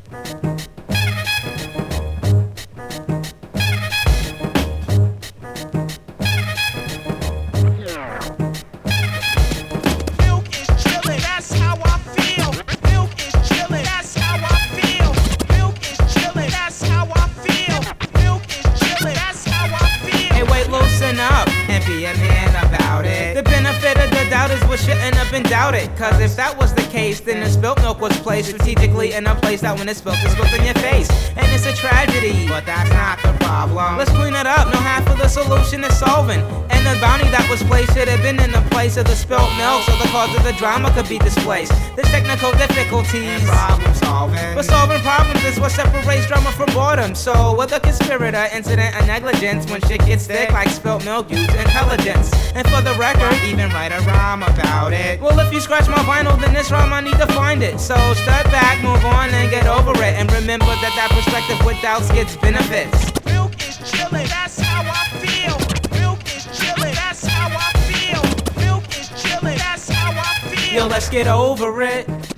Up and be a man about it. The benefit of the doubt is what shouldn't have been doubted. Cause if that was the case, then the spilt milk was placed strategically in a place that when it's spilt in your face. And it's a tragedy, but that's not the problem. Let's clean it up, no half of the solution is solving. And the bounty that was placed should have been in the place of the spilt milk, so the cause of the drama could be displaced. There's technical difficulties and problem solving, but solving problems is what separates drama from boredom. So with a conspirator, incident, and negligence, when shit gets thick like spilt milk, use intelligence. And for the record, even write a rhyme about it. Well, if you scratch my vinyl, then this rhyme I need to find it. So step back, move on, and get over it. And remember that perspective without skids benefits. Milk is chillin', that's how I feel. Milk is chillin', that's how I feel. Milk is chillin', that's how I feel. Yo, let's get over it.